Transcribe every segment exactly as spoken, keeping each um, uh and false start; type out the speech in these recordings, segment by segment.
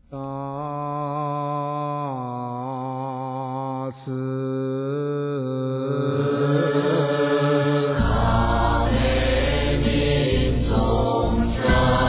大慈大悲悯众生，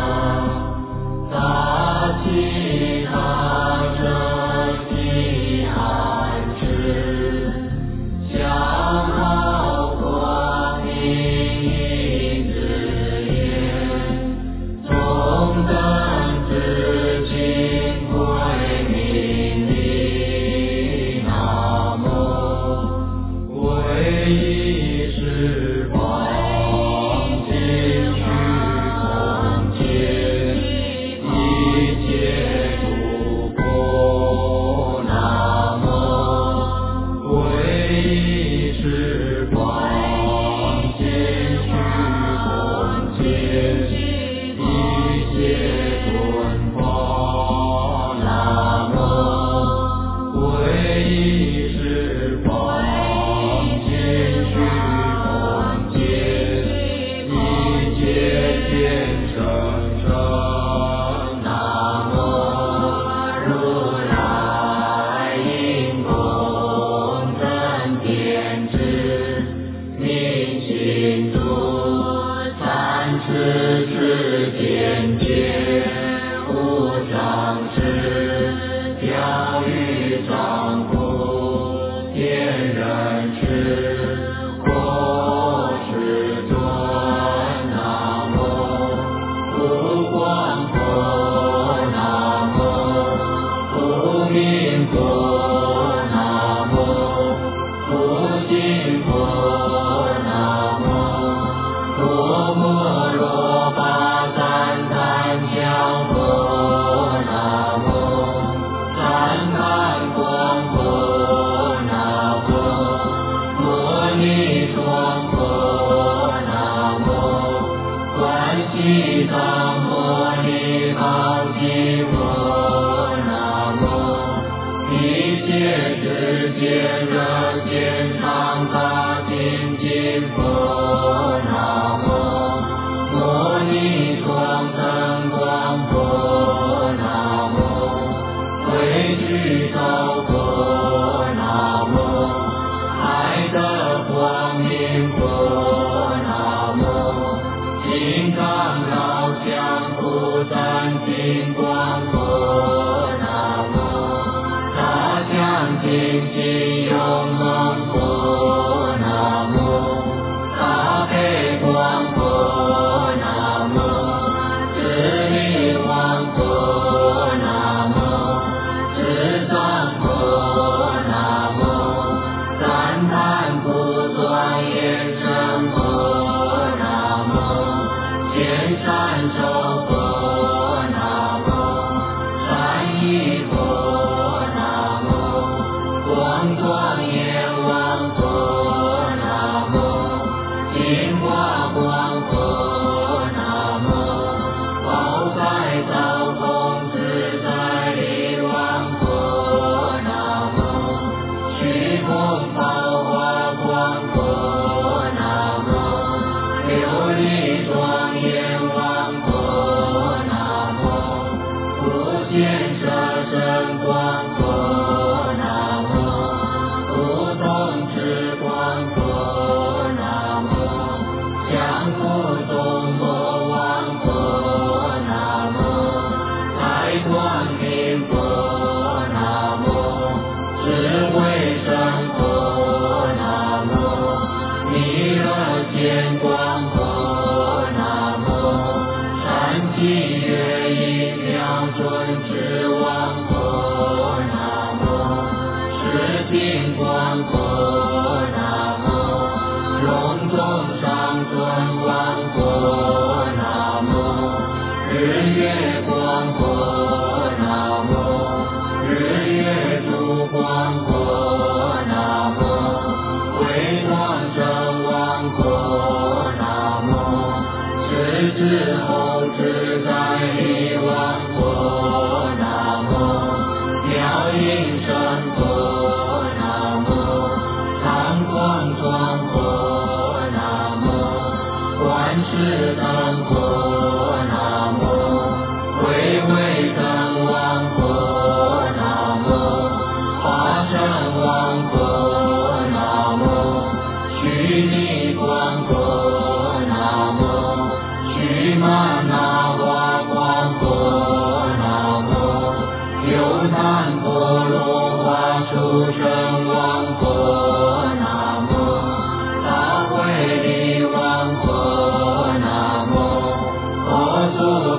大喜大舍喜安置，相好光明因之言，众等至亲归命礼，南无唯一十方尽虚空界一切诸佛，南无唯一十方尽虚空界一切尊佛，南无唯一十方尽虚空界一切天生生，南无如来因功德天智明心度，三世之间界无上师，调御丈夫天人师，过世尊，南无普光佛，南无普明佛，南无普净佛，南无普摩罗巴赞檀香佛，南无赞檀光佛，南无摩尼双佛，南无观世藏摩尼宝积佛，南无一切世间热见常法精进佛，南无摩尼双增光佛，南无慧具道佛，南无海德光明佛，南无金刚绕相不赞金光佛，南无大将精进勇猛佛，南无大悲光佛，南无智力王佛，南无智藏佛，南无赞叹不断言声佛，南无见善受佛，南无善意佛，南无光庄严王佛，南无净华光佛，南无宝盖道风自在力王佛，南无虚空宝华光佛，南无琉璃庄严王佛，南无无限舍身光佛，南无不动之光佛，南无降伏众佛王佛，南无太光明佛，南无智慧生佛，南无弥勒见光佛，南无善寂月音妙尊智王佛，南无世净光佛，南无荣众上尊王佛，南无日月光佛，南无日月诸光佛，南无慧光正王佛，南无智智后自在力王佛，南无妙音声佛，南无常光庄佛，南无观世灯佛，南无巍巍灯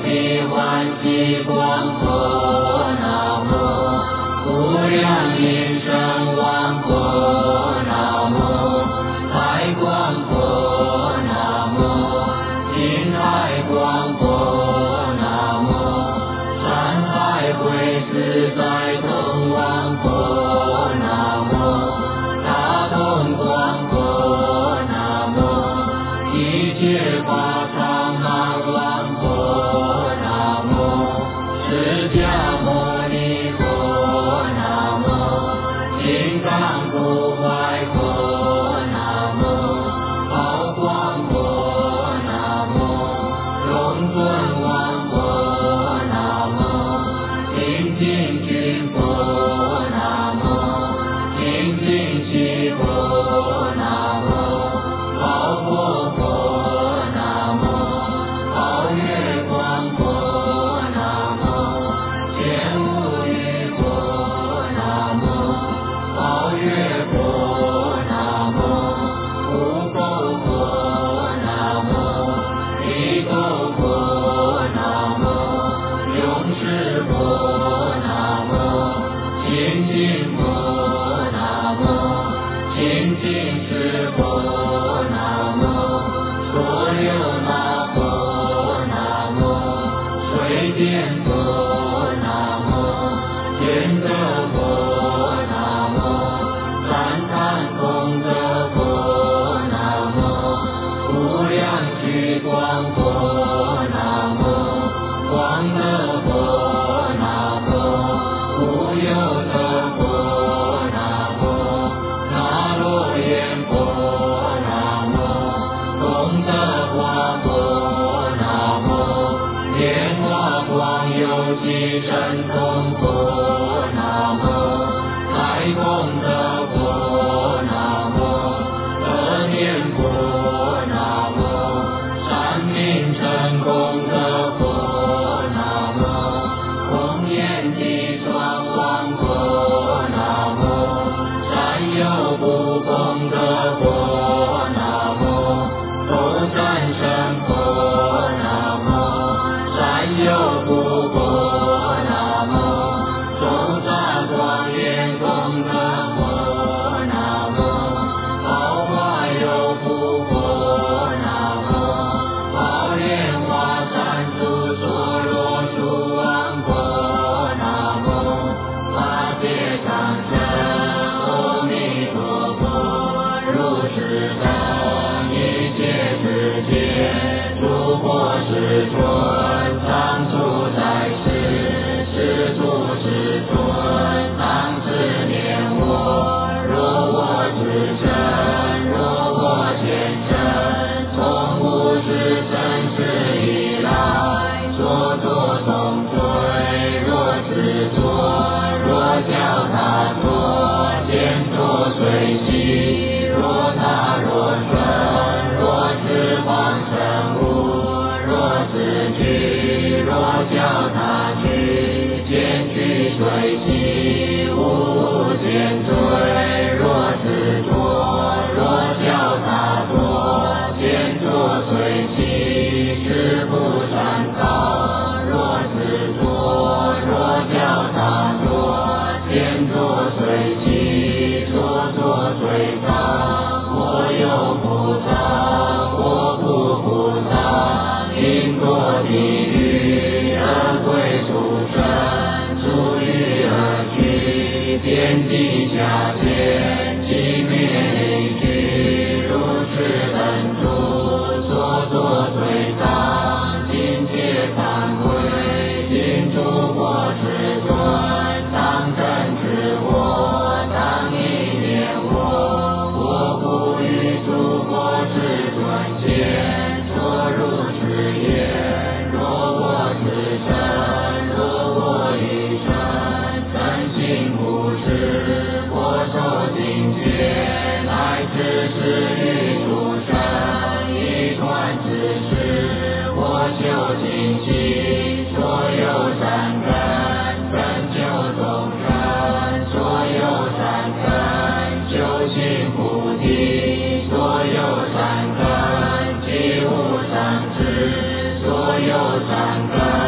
喜欢喜光佛南无，无量音声王佛南无，海光佛南无，金海光佛南无，山海会自在通王佛南无，大通光佛南无，一切法常行王佛南无，释迦牟尼佛南无，金刚不坏佛南无，宝光佛南无，龙尊王佛南无，精进君佛南无，精进七佛南无，宝佛佛南无，宝月光佛南无，见无余佛南无，宝月佛南无，无垢佛南无，离垢佛南无，永世佛南无，清净佛南无，清净是佛南无，所有那佛南无，水电佛南无，天德佛南无，赞叹功德佛南无，无量虚光佛南无，光德佛南无，无有德佛南无，那罗延佛南无，功德华佛南无，莲花光有其神通佛南无，开功德佛南无，得念佛南无，善命成功德佛南无，空眼地双王佛南无，善有不功德佛南无，斗战胜佛南无，善有不佛南无，周匝光焰功德佛南无，宝华有不佛南无，宝莲花赞助所罗树王佛南无，法界长生阿弥陀佛，如是等一切世界，诸佛世尊，常住在世，世住世尊，当知念我，若我至真，若我见真，从无始生世以来，所作种罪，若是作，若教他作，见作随喜，若他若生，若是妄生物，若是去，若教他去，见去随喜，无见罪，若是作，若教他作，见作随喜，是不善道，若是作，若教他作，见作随喜，说作随当，我有不当，我不不当，因过地狱而归畜生，出狱而去，遍地下界，寂灭离居，如是等诸所作罪当，今皆忏悔，今诸佛世尊，当真知我，当意念我，我不与诸佛世尊见，说如是言，若我至真，若我已生，真心无事，我受精戒，乃至是于诸生，一传之事，我修精进，所有善根，成就众生，所有善根，修行菩提，所有善根，即无上智，所有善根。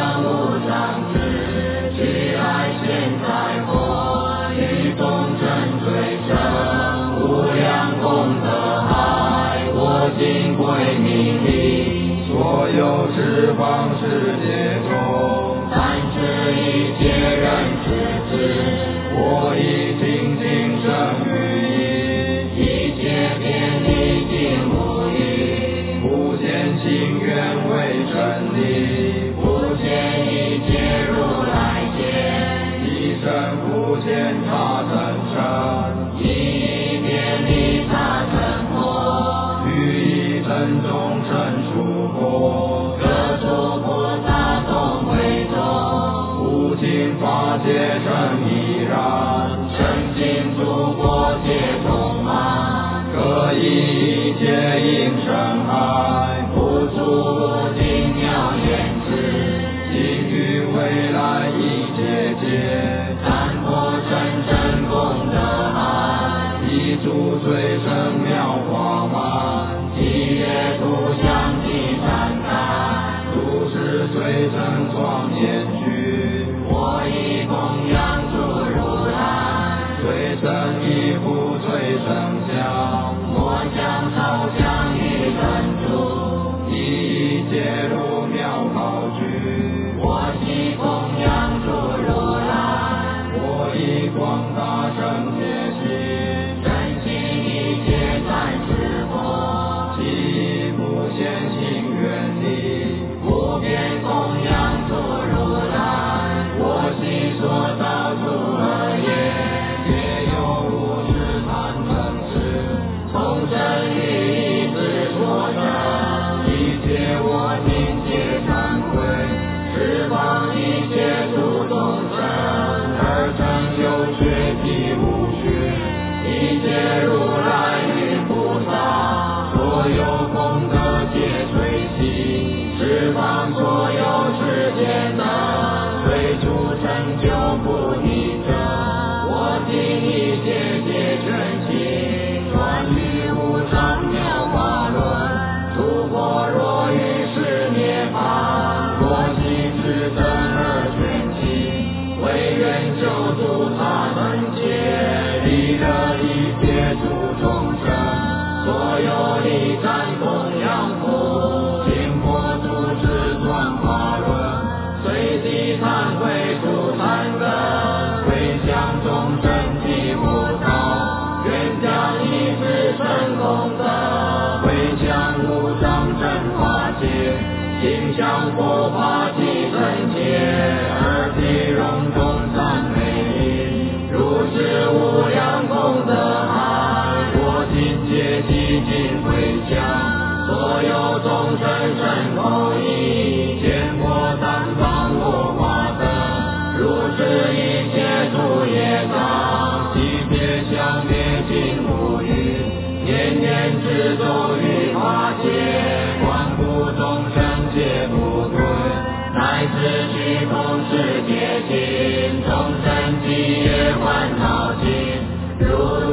无上智，去来现在佛，于众生最胜，无量功德海，我今归命礼， 所有十方世界中， 三世一切人世之， 我以清净生于意， 一切遍礼尽无余， 不见心愿为真理， 不见一切如来见， 一生不见他真诚， 一遍礼他真佛， 于一真众生属佛， 各诸菩萨同会众， 无尽法界成已然， 身尽诸国皆充满， 各以一切应生海， 不出无尽妙言之， 今于未来一切界， 三佛深深功德海， 一诸最胜妙法满， 一月图相继展开， 如是最胜庄严具， 我以供养诸如来， 最胜一部最胜相， 我将烧香于人主， 一一皆如妙宝具， 我悉供养诸如来， 我以广大圣界心， 真心一切赞是佛， 其一不现行愿力， 无边供养诸如来，我悉所造诸恶业， 皆有无始贪嗔痴， 从生于一之所生， 一切我今皆忏悔， 十方一切诸众生， 而成有学及无学， 一切如来与菩萨， 所有功德皆随喜， 十方所有世界等， 随处成就菩提者， 我今一切皆全心，传于无上妙法轮，诸佛若于是涅槃，我悉至真而全心，唯愿救度他们劫，利乐一切诸众生，所有礼赞供养佛，经过诸世转法轮，随即忏悔除残根，回向众生及无告，愿将一世生功德，回向无上正法界，心向佛法即真切，耳地融众赞美音，如是无量功德海，我今皆悉尽回向，所有众生身口意，见过三方无华灯，如是一切诸业障，悉皆消灭尽无余，念念之中于法界，观顾众生皆不退，乃至虚空世界尽，众生皆业烦恼尽，如